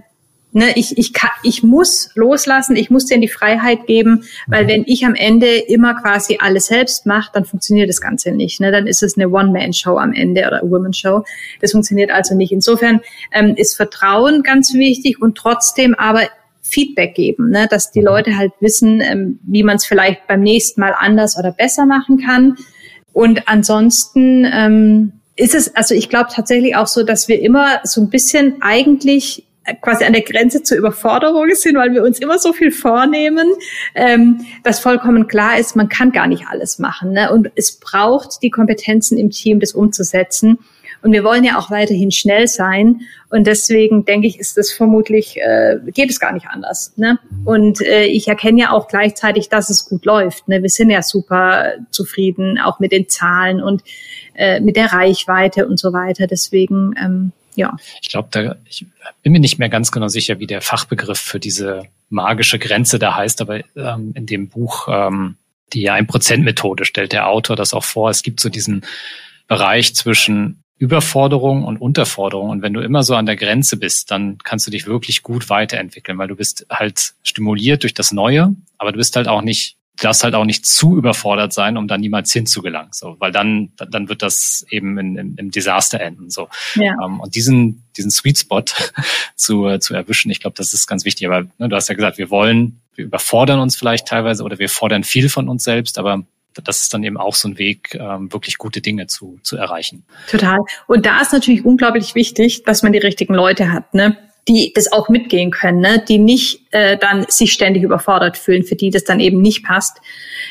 A: Ne, ich, ich, kann, ich muss loslassen, ich muss denen die Freiheit geben, weil wenn ich am Ende immer quasi alles selbst mache, dann funktioniert das Ganze nicht. Ne? Dann ist es eine One-Man-Show am Ende oder eine Woman-Show. Das funktioniert also nicht. Insofern ähm, ist Vertrauen ganz wichtig und trotzdem aber Feedback geben, ne? Dass die Leute halt wissen, ähm, wie man es vielleicht beim nächsten Mal anders oder besser machen kann. Und ansonsten ähm, ist es, also ich glaube tatsächlich auch so, dass wir immer so ein bisschen eigentlich quasi an der Grenze zur Überforderung sind, weil wir uns immer so viel vornehmen, ähm, dass vollkommen klar ist, man kann gar nicht alles machen. Ne? Und es braucht die Kompetenzen im Team, das umzusetzen. Und wir wollen ja auch weiterhin schnell sein. Und deswegen denke ich, ist das vermutlich, äh, geht es gar nicht anders. Ne? Und äh, ich erkenne ja auch gleichzeitig, dass es gut läuft. Ne? Wir sind ja super zufrieden, auch mit den Zahlen und äh, mit der Reichweite und so weiter. Deswegen, ähm, ja.
C: Ich glaube, da ich bin mir nicht mehr ganz genau sicher, wie der Fachbegriff für diese magische Grenze da heißt, aber ähm, in dem Buch ähm, die ein-Prozent-Methode stellt der Autor das auch vor. Es gibt so diesen Bereich zwischen Überforderung und Unterforderung. Und wenn du immer so an der Grenze bist, dann kannst du dich wirklich gut weiterentwickeln, weil du bist halt stimuliert durch das Neue, aber du bist halt auch nicht, du darfst halt auch nicht zu überfordert sein, um dann niemals hinzugelangen. So, weil dann, dann wird das eben in, in, im Desaster enden. So. Ja. Um, und diesen, diesen Sweet Spot zu, zu erwischen, ich glaube, das ist ganz wichtig. Aber ne, du hast ja gesagt, wir wollen, wir überfordern uns vielleicht teilweise oder wir fordern viel von uns selbst, aber das ist dann eben auch so ein Weg, ähm, wirklich gute Dinge zu, zu erreichen.
A: Total. Und da ist natürlich unglaublich wichtig, dass man die richtigen Leute hat, ne? Die das auch mitgehen können, ne? Die nicht äh, dann sich ständig überfordert fühlen, für die das dann eben nicht passt.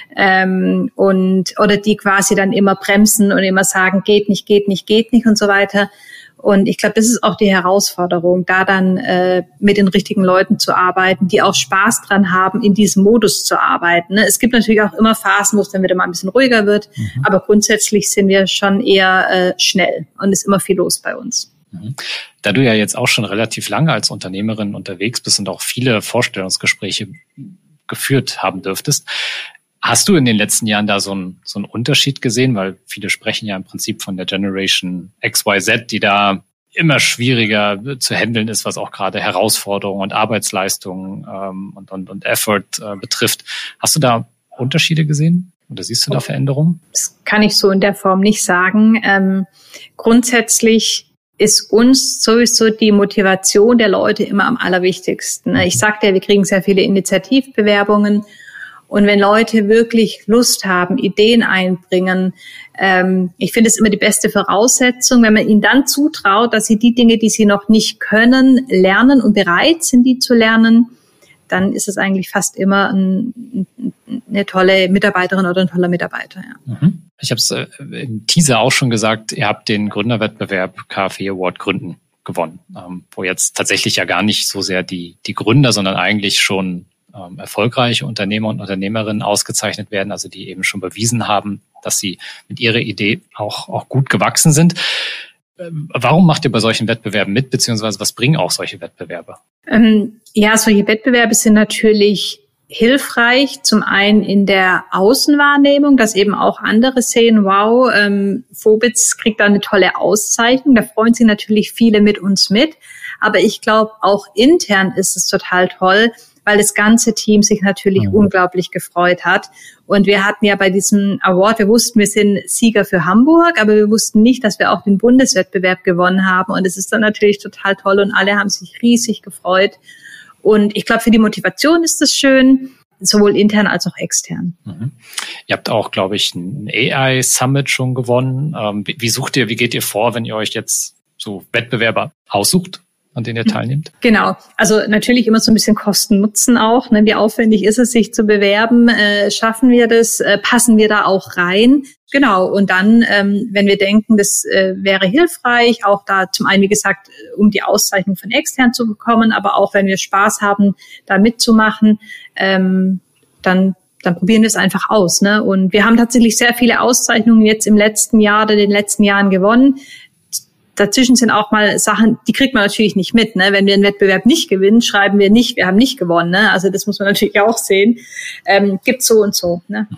A: Ähm, und oder die quasi dann immer bremsen und immer sagen, geht nicht, geht nicht, geht nicht und so weiter. Und ich glaube, das ist auch die Herausforderung, da dann äh, mit den richtigen Leuten zu arbeiten, die auch Spaß dran haben, in diesem Modus zu arbeiten. Ne? Es gibt natürlich auch immer Phasen, wo es dann wieder mal ein bisschen ruhiger wird, mhm. aber grundsätzlich sind wir schon eher äh, schnell und ist immer viel los bei uns.
C: Mhm. Da du ja jetzt auch schon relativ lange als Unternehmerin unterwegs bist und auch viele Vorstellungsgespräche geführt haben dürftest, hast du in den letzten Jahren da so einen, so einen Unterschied gesehen? Weil viele sprechen ja im Prinzip von der Generation X Y Z, die da immer schwieriger zu handeln ist, was auch gerade Herausforderungen und Arbeitsleistungen ähm, und, und, und Effort äh, betrifft. Hast du da Unterschiede gesehen? Oder siehst du da Veränderungen?
A: Das kann ich so in der Form nicht sagen. Ähm, grundsätzlich ist uns sowieso die Motivation der Leute immer am allerwichtigsten. Ich sagte ja, wir kriegen sehr viele Initiativbewerbungen. Und wenn Leute wirklich Lust haben, Ideen einbringen, ähm, ich finde es immer die beste Voraussetzung, wenn man ihnen dann zutraut, dass sie die Dinge, die sie noch nicht können, lernen und bereit sind, die zu lernen, dann ist es eigentlich fast immer ein, eine tolle Mitarbeiterin oder ein toller Mitarbeiter. Ja.
C: Mhm. Ich habe es äh, im Teaser auch schon gesagt, ihr habt den Gründerwettbewerb K F W Award Gründen gewonnen, ähm, wo jetzt tatsächlich ja gar nicht so sehr die, die Gründer, sondern eigentlich schon Ähm, erfolgreiche Unternehmer und Unternehmerinnen ausgezeichnet werden, also die eben schon bewiesen haben, dass sie mit ihrer Idee auch, auch gut gewachsen sind. Ähm, warum macht ihr bei solchen Wettbewerben mit, beziehungsweise was bringen auch solche Wettbewerbe?
A: Ähm, ja, solche Wettbewerbe sind natürlich hilfreich, zum einen in der Außenwahrnehmung, dass eben auch andere sehen, wow, ähm, Fobitz kriegt da eine tolle Auszeichnung, da freuen sich natürlich viele mit uns mit, aber ich glaube, auch intern ist es total toll, weil das ganze Team sich natürlich mhm. unglaublich gefreut hat. Und wir hatten ja bei diesem Award, wir wussten, wir sind Sieger für Hamburg, aber wir wussten nicht, dass wir auch den Bundeswettbewerb gewonnen haben. Und es ist dann natürlich total toll und alle haben sich riesig gefreut. Und ich glaube, für die Motivation ist es schön, sowohl intern als auch extern.
C: Mhm. Ihr habt auch, glaube ich, ein A I-Summit schon gewonnen. Ähm, wie, wie sucht ihr, wie geht ihr vor, wenn ihr euch jetzt so Wettbewerber aussucht, an denen ihr teilnehmt?
A: Genau. Also natürlich immer so ein bisschen Kosten-Nutzen auch. Ne? Wie aufwendig ist es, sich zu bewerben? Äh, schaffen wir das? Äh, passen wir da auch rein? Genau. Und dann, ähm, wenn wir denken, das äh, wäre hilfreich, auch da zum einen, wie gesagt, um die Auszeichnung von extern zu bekommen, aber auch wenn wir Spaß haben, da mitzumachen, ähm, dann dann probieren wir es einfach aus. Ne? Und wir haben tatsächlich sehr viele Auszeichnungen jetzt im letzten Jahr oder den letzten Jahren gewonnen. Dazwischen sind auch mal Sachen, die kriegt man natürlich nicht mit. Ne? Wenn wir einen Wettbewerb nicht gewinnen, schreiben wir nicht, wir haben nicht gewonnen. Ne? Also das muss man natürlich auch sehen. Ähm, gibt so und so. Ne?
C: Mhm.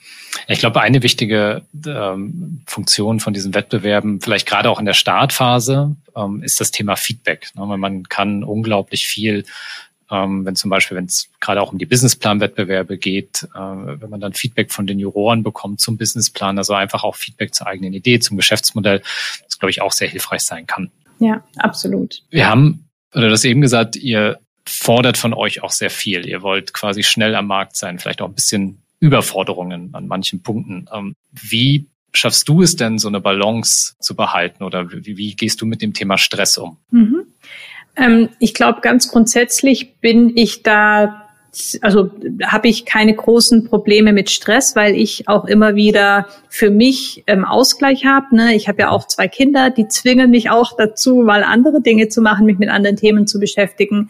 C: Ich glaube, eine wichtige ähm, Funktion von diesen Wettbewerben, vielleicht gerade auch in der Startphase, ähm, ist das Thema Feedback. Ne? Man kann unglaublich viel, ähm, wenn zum Beispiel, wenn es gerade auch um die Businessplan-Wettbewerbe geht, äh, wenn man dann Feedback von den Juroren bekommt zum Businessplan, also einfach auch Feedback zur eigenen Idee, zum Geschäftsmodell, das, glaube ich, auch sehr hilfreich sein kann.
A: Ja, absolut.
C: Wir haben, oder das eben gesagt, ihr fordert von euch auch sehr viel. Ihr wollt quasi schnell am Markt sein, vielleicht auch ein bisschen Überforderungen an manchen Punkten. Wie schaffst du es denn, so eine Balance zu behalten, oder wie, wie gehst du mit dem Thema Stress um?
A: Mhm. Ähm, ich glaube, ganz grundsätzlich bin ich da, also habe ich keine großen Probleme mit Stress, weil ich auch immer wieder für mich ähm, Ausgleich habe. Ne? Ich habe ja auch zwei Kinder, die zwingen mich auch dazu, mal andere Dinge zu machen, mich mit anderen Themen zu beschäftigen.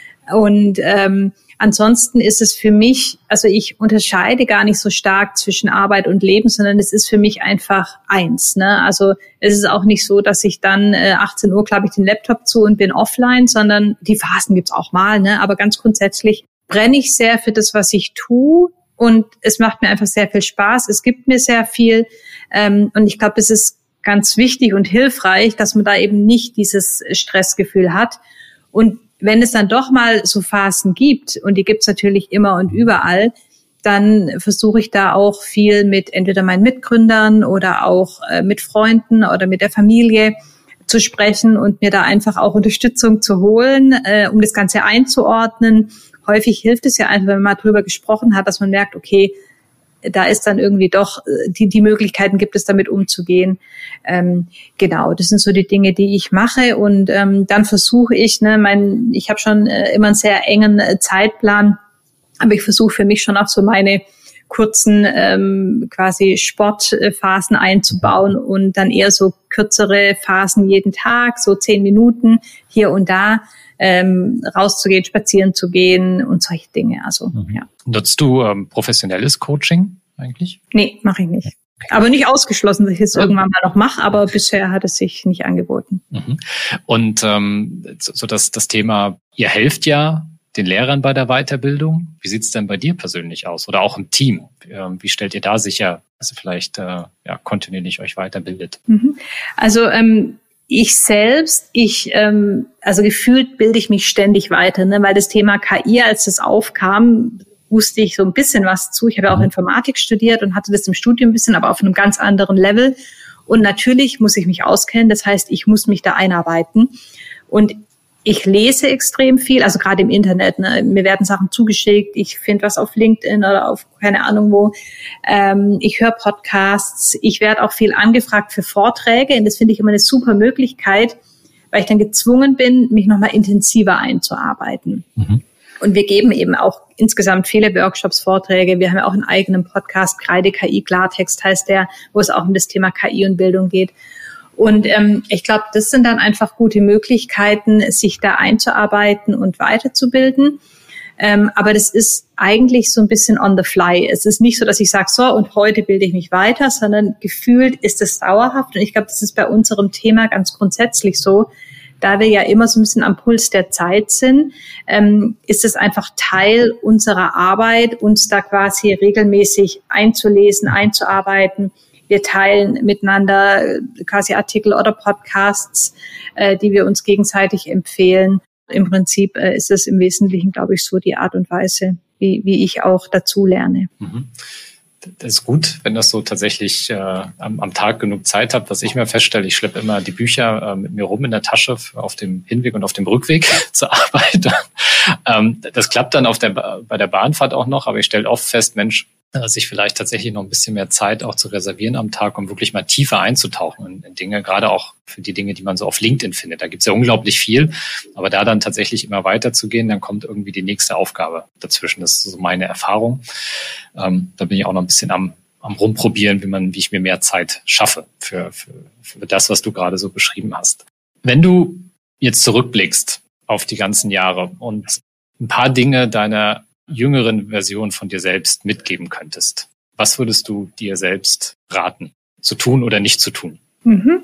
A: Und ähm, ansonsten ist es für mich, also ich unterscheide gar nicht so stark zwischen Arbeit und Leben, sondern es ist für mich einfach eins. Ne? Also es ist auch nicht so, dass ich dann äh, achtzehn Uhr klappe ich den Laptop zu und bin offline, sondern die Phasen gibt's auch mal. Ne? Aber ganz grundsätzlich brenne ich sehr für das, was ich tue, und es macht mir einfach sehr viel Spaß. Es gibt mir sehr viel, ähm, und ich glaube, es ist ganz wichtig und hilfreich, dass man da eben nicht dieses Stressgefühl hat. Und wenn es dann doch mal so Phasen gibt, und die gibt's natürlich immer und überall, dann versuche ich da auch viel mit entweder meinen Mitgründern oder auch äh, mit Freunden oder mit der Familie zu sprechen und mir da einfach auch Unterstützung zu holen, äh, um das Ganze einzuordnen. Häufig hilft es ja einfach, wenn man mal drüber gesprochen hat, dass man merkt, okay, da ist dann irgendwie doch, die, die Möglichkeiten gibt es, damit umzugehen. Ähm, genau, das sind so die Dinge, die ich mache. Und ähm, dann versuche ich, ne, mein, ich habe schon äh, immer einen sehr engen äh, Zeitplan, aber ich versuche für mich schon auch so meine kurzen ähm, quasi Sportphasen einzubauen und dann eher so kürzere Phasen jeden Tag, so zehn Minuten hier und da, ähm, rauszugehen, spazieren zu gehen und solche Dinge. Also mhm. ja.
C: Nutzt du ähm, professionelles Coaching eigentlich?
A: Nee, mache ich nicht. Okay. Aber nicht ausgeschlossen, dass ich es ja. irgendwann mal noch mache, aber bisher hat es sich nicht angeboten.
C: Mhm. Und ähm, so das, das Thema, ihr helft ja den Lehrern bei der Weiterbildung. Wie sieht's denn bei dir persönlich aus? Oder auch im Team? Wie stellt ihr da sicher, dass ihr vielleicht äh, ja, kontinuierlich euch weiterbildet?
A: Mhm. Also ähm, ich selbst, ich ähm, also gefühlt bilde ich mich ständig weiter, ne? Weil das Thema K I, als das aufkam, wusste ich so ein bisschen was zu. Ich habe ja auch Informatik studiert und hatte das im Studium ein bisschen, aber auf einem ganz anderen Level. Und natürlich muss ich mich auskennen. Das heißt, ich muss mich da einarbeiten. Und ich lese extrem viel, also gerade im Internet. Ne? Mir werden Sachen zugeschickt. Ich finde was auf LinkedIn oder auf keine Ahnung wo. Ähm, ich höre Podcasts. Ich werde auch viel angefragt für Vorträge. Und das finde ich immer eine super Möglichkeit, weil ich dann gezwungen bin, mich nochmal intensiver einzuarbeiten. Mhm. Und wir geben eben auch insgesamt viele Workshops, Vorträge. Wir haben ja auch einen eigenen Podcast, Kreide K I Klartext heißt der, wo es auch um das Thema K I und Bildung geht. Und ähm, ich glaube, das sind dann einfach gute Möglichkeiten, sich da einzuarbeiten und weiterzubilden. Ähm, aber das ist eigentlich so ein bisschen on the fly. Es ist nicht so, dass ich sage, so, und heute bilde ich mich weiter, sondern gefühlt ist es dauerhaft. Und ich glaube, das ist bei unserem Thema ganz grundsätzlich so. Da wir ja immer so ein bisschen am Puls der Zeit sind, ähm, ist es einfach Teil unserer Arbeit, uns da quasi regelmäßig einzulesen, einzuarbeiten. Wir teilen miteinander quasi Artikel oder Podcasts, äh, die wir uns gegenseitig empfehlen. Im Prinzip äh, ist es im Wesentlichen, glaube ich, so die Art und Weise, wie, wie ich auch dazu lerne.
C: Mhm. Das ist gut, wenn das so tatsächlich äh, am, am Tag genug Zeit hat. Was ich mir feststelle, ich schleppe immer die Bücher äh, mit mir rum in der Tasche auf dem Hinweg und auf dem Rückweg zur Arbeit. ähm, das klappt dann auf der bei der Bahnfahrt auch noch, aber ich stelle oft fest, Mensch, sich vielleicht tatsächlich noch ein bisschen mehr Zeit auch zu reservieren am Tag, um wirklich mal tiefer einzutauchen in, in Dinge, gerade auch für die Dinge, die man so auf LinkedIn findet. Da gibt's ja unglaublich viel, aber da dann tatsächlich immer weiterzugehen, dann kommt irgendwie die nächste Aufgabe dazwischen. Das ist so meine Erfahrung. Ähm, da bin ich auch noch ein bisschen am, am rumprobieren, wie man, wie ich mir mehr Zeit schaffe für, für, für das, was du gerade so beschrieben hast. Wenn du jetzt zurückblickst auf die ganzen Jahre und ein paar Dinge deiner jüngeren Version von dir selbst mitgeben könntest, was würdest du dir selbst raten, zu tun oder nicht zu tun?
A: Mhm.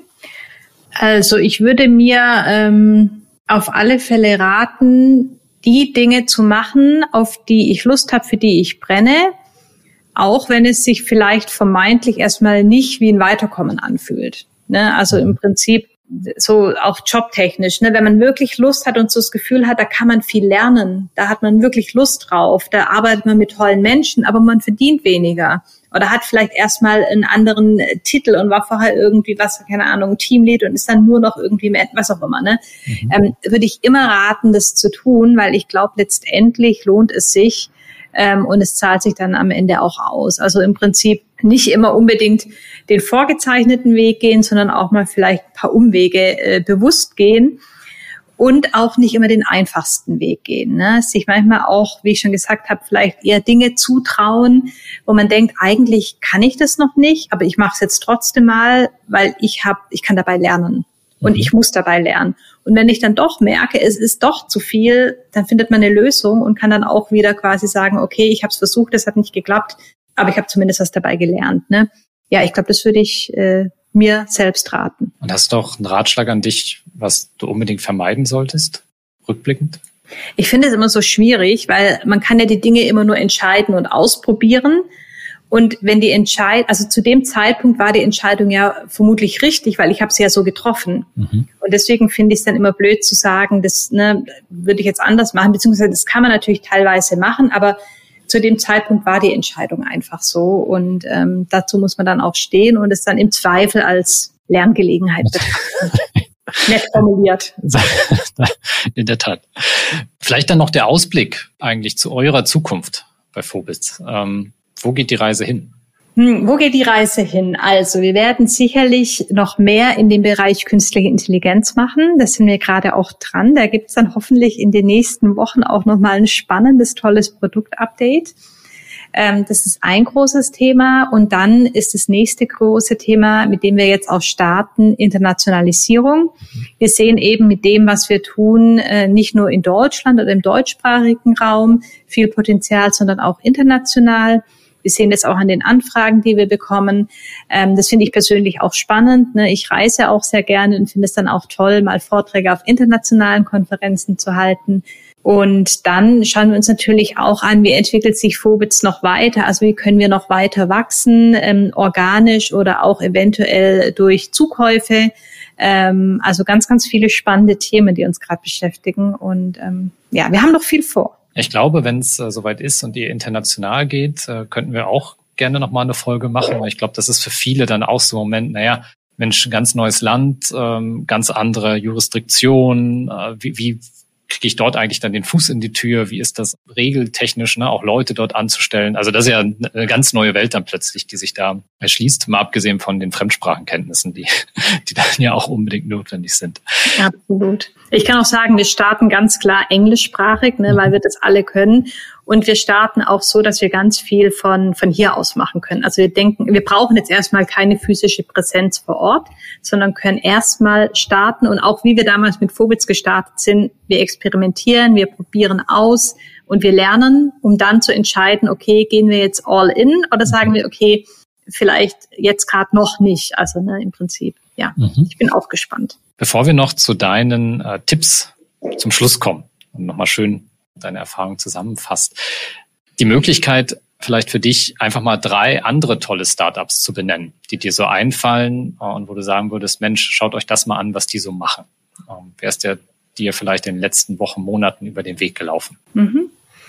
A: Also ich würde mir ähm, auf alle Fälle raten, die Dinge zu machen, auf die ich Lust habe, für die ich brenne, auch wenn es sich vielleicht vermeintlich erstmal nicht wie ein Weiterkommen anfühlt. Ne? Also im Prinzip so auch jobtechnisch, ne? Wenn man wirklich Lust hat und so das Gefühl hat, da kann man viel lernen, da hat man wirklich Lust drauf, da arbeitet man mit tollen Menschen, aber man verdient weniger oder hat vielleicht erstmal einen anderen Titel und war vorher irgendwie, was, keine Ahnung, Teamlead und ist dann nur noch irgendwie mehr, was auch immer, ne? Mhm. Ähm, würde ich immer raten, das zu tun, weil ich glaube, letztendlich lohnt es sich, Ähm, und es zahlt sich dann am Ende auch aus. Also im Prinzip nicht immer unbedingt den vorgezeichneten Weg gehen, sondern auch mal vielleicht ein paar Umwege äh, bewusst gehen und auch nicht immer den einfachsten Weg gehen. Ne? Sich manchmal auch, wie ich schon gesagt habe, vielleicht eher Dinge zutrauen, wo man denkt, eigentlich kann ich das noch nicht, aber ich mache es jetzt trotzdem mal, weil ich habe, ich kann dabei lernen. Und ich muss dabei lernen. Und wenn ich dann doch merke, es ist doch zu viel, dann findet man eine Lösung und kann dann auch wieder quasi sagen, okay, ich habe es versucht, es hat nicht geklappt, aber ich habe zumindest was dabei gelernt. Ne? Ja, ich glaube, das würde ich äh, mir selbst raten.
C: Und hast du auch einen Ratschlag an dich, was du unbedingt vermeiden solltest, rückblickend?
A: Ich finde es immer so schwierig, weil man kann ja die Dinge immer nur entscheiden und ausprobieren. Und wenn die Entscheidung, also zu dem Zeitpunkt war die Entscheidung ja vermutlich richtig, weil ich habe sie ja so getroffen. Mhm. Und deswegen finde ich es dann immer blöd zu sagen, das ne, würde ich jetzt anders machen, beziehungsweise das kann man natürlich teilweise machen, aber zu dem Zeitpunkt war die Entscheidung einfach so. Und ähm, dazu muss man dann auch stehen und es dann im Zweifel als Lerngelegenheit betrachten. Nett formuliert.
C: In der Tat. Vielleicht dann noch der Ausblick eigentlich zu eurer Zukunft bei Phobis. Ähm, Wo geht die Reise hin?
A: Hm, wo geht die Reise hin? Also wir werden sicherlich noch mehr in dem Bereich künstliche Intelligenz machen. Da sind wir gerade auch dran. Da gibt es dann hoffentlich in den nächsten Wochen auch nochmal ein spannendes, tolles Produktupdate. Ähm, das ist ein großes Thema. Und dann ist das nächste große Thema, mit dem wir jetzt auch starten, Internationalisierung. Wir sehen eben mit dem, was wir tun, äh, nicht nur in Deutschland oder im deutschsprachigen Raum viel Potenzial, sondern auch international. Wir sehen das auch an den Anfragen, die wir bekommen. Ähm, das finde ich persönlich auch spannend. Ne? Ich reise auch sehr gerne und finde es dann auch toll, mal Vorträge auf internationalen Konferenzen zu halten. Und dann schauen wir uns natürlich auch an, wie entwickelt sich Phobis noch weiter? Also wie können wir noch weiter wachsen, ähm, organisch oder auch eventuell durch Zukäufe? Ähm, also ganz, ganz viele spannende Themen, die uns gerade beschäftigen. Und ähm, ja, wir haben noch viel vor.
C: Ich glaube, wenn es äh, soweit ist und ihr international geht, äh, könnten wir auch gerne nochmal eine Folge machen. Weil ich glaube, das ist für viele dann auch so ein Moment, naja, Mensch, ganz neues Land, ähm, ganz andere Jurisdiktion, äh, wie, wie kriege ich dort eigentlich dann den Fuß in die Tür? Wie ist das regeltechnisch, ne, auch Leute dort anzustellen? Also das ist ja eine ganz neue Welt dann plötzlich, die sich da erschließt, mal abgesehen von den Fremdsprachenkenntnissen, die, die dann ja auch unbedingt notwendig sind.
A: Absolut. Ich kann auch sagen, wir starten ganz klar englischsprachig, ne, weil wir das alle können. Und wir starten auch so, dass wir ganz viel von von hier aus machen können. Also wir denken, wir brauchen jetzt erstmal keine physische Präsenz vor Ort, sondern können erstmal starten. Und auch wie wir damals mit Phobis gestartet sind, wir experimentieren, wir probieren aus und wir lernen, um dann zu entscheiden, okay, gehen wir jetzt all in oder sagen wir, okay, vielleicht jetzt gerade noch nicht. Also ne, im Prinzip, ja, mhm. Ich bin auch gespannt.
C: Bevor wir noch zu deinen äh, Tipps zum Schluss kommen und nochmal schön deine Erfahrung zusammenfasst. Die Möglichkeit, vielleicht für dich einfach mal drei andere tolle Startups zu benennen, die dir so einfallen und wo du sagen würdest, Mensch, schaut euch das mal an, was die so machen. Wer ist der dir vielleicht in den letzten Wochen, Monaten über den Weg gelaufen?
A: Mhm.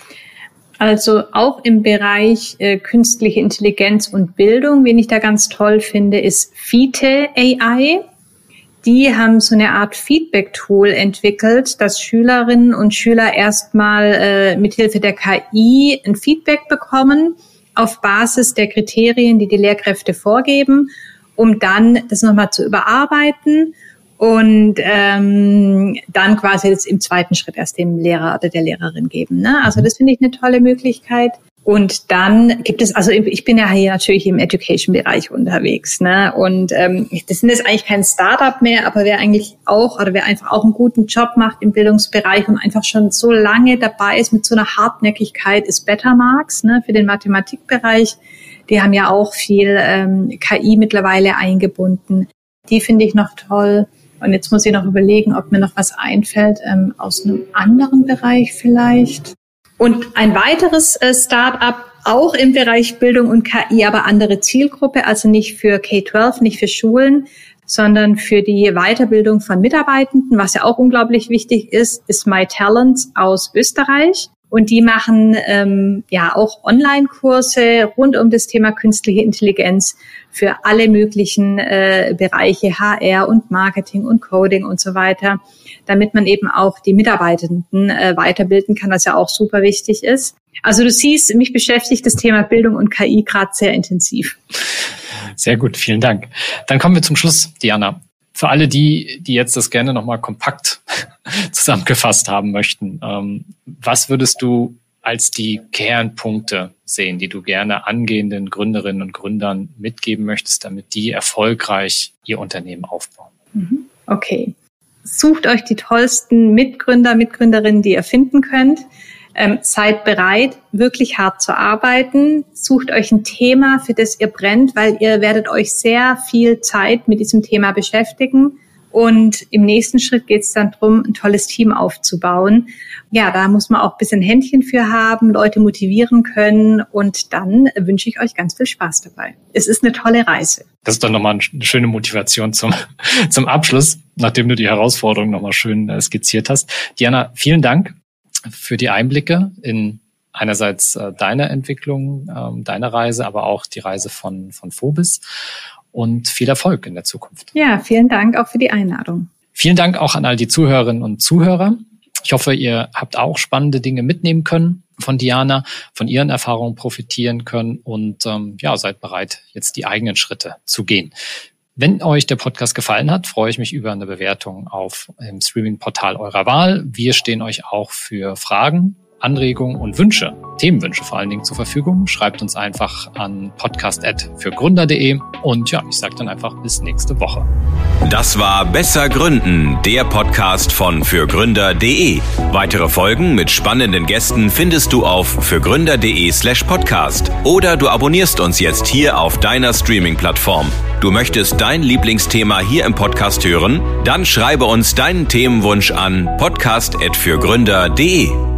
A: Also auch im Bereich äh, künstliche Intelligenz und Bildung, wen ich da ganz toll finde, ist Fite A I. Die haben so eine Art Feedback-Tool entwickelt, dass Schülerinnen und Schüler erstmal äh, mithilfe der K I ein Feedback bekommen auf Basis der Kriterien, die die Lehrkräfte vorgeben, um dann das nochmal zu überarbeiten und ähm, dann quasi jetzt im zweiten Schritt erst dem Lehrer oder der Lehrerin geben. Ne? Also das finde ich eine tolle Möglichkeit. Und dann gibt es, also ich bin ja hier natürlich im Education-Bereich unterwegs, ne? Und ähm, das sind jetzt eigentlich kein Startup mehr, aber wer eigentlich auch oder wer einfach auch einen guten Job macht im Bildungsbereich und einfach schon so lange dabei ist mit so einer Hartnäckigkeit, ist Bettermarks, ne? Für den Mathematikbereich. Die haben ja auch viel ähm, K I mittlerweile eingebunden. Die finde ich noch toll. Und jetzt muss ich noch überlegen, ob mir noch was einfällt ähm, aus einem anderen Bereich vielleicht. Und ein weiteres äh, Start-up auch im Bereich Bildung und K I, aber andere Zielgruppe, also nicht für K zwölf, nicht für Schulen, sondern für die Weiterbildung von Mitarbeitenden. Was ja auch unglaublich wichtig ist, ist MyTalents aus Österreich. Und die machen ähm, ja auch Online-Kurse rund um das Thema künstliche Intelligenz für alle möglichen äh, Bereiche, H R und Marketing und Coding und so weiter, damit man eben auch die Mitarbeitenden äh, weiterbilden kann, was ja auch super wichtig ist. Also du siehst, mich beschäftigt das Thema Bildung und K I gerade sehr intensiv.
C: Sehr gut, vielen Dank. Dann kommen wir zum Schluss, Diana. Für alle die, die jetzt das gerne nochmal kompakt zusammengefasst haben möchten, ähm, was würdest du als die Kernpunkte sehen, die du gerne angehenden Gründerinnen und Gründern mitgeben möchtest, damit die erfolgreich ihr Unternehmen aufbauen?
A: Okay. Sucht euch die tollsten Mitgründer, Mitgründerinnen, die ihr finden könnt. Ähm, seid bereit, wirklich hart zu arbeiten. Sucht euch ein Thema, für das ihr brennt, weil ihr werdet euch sehr viel Zeit mit diesem Thema beschäftigen. Und im nächsten Schritt geht es dann darum, ein tolles Team aufzubauen. Ja, da muss man auch ein bisschen Händchen für haben, Leute motivieren können. Und dann wünsche ich euch ganz viel Spaß dabei. Es ist eine tolle Reise.
C: Das ist doch nochmal eine schöne Motivation zum, zum Abschluss, nachdem du die Herausforderungen nochmal schön äh, skizziert hast. Diana, vielen Dank für die Einblicke in einerseits äh, deine Entwicklung, ähm, deine Reise, aber auch die Reise von, von Phobis und viel Erfolg in der Zukunft.
A: Ja, vielen Dank auch für die Einladung.
C: Vielen Dank auch an all die Zuhörerinnen und Zuhörer. Ich hoffe, ihr habt auch spannende Dinge mitnehmen können von Diana, von ihren Erfahrungen profitieren können und ähm, ja, seid bereit, jetzt die eigenen Schritte zu gehen. Wenn euch der Podcast gefallen hat, freue ich mich über eine Bewertung auf dem Streaming-Portal eurer Wahl. Wir stehen euch auch für Fragen, Anregungen und Wünsche, Themenwünsche vor allen Dingen zur Verfügung. Schreibt uns einfach an podcast at fürgründer punkt de und ja, ich sage dann einfach bis nächste Woche.
B: Das war Besser Gründen, der Podcast von fürgründer punkt de. Weitere Folgen mit spannenden Gästen findest du auf fürgründer punkt de slash podcast oder du abonnierst uns jetzt hier auf deiner Streaming-Plattform. Du möchtest dein Lieblingsthema hier im Podcast hören? Dann schreibe uns deinen Themenwunsch an podcast at fürgründer punkt de.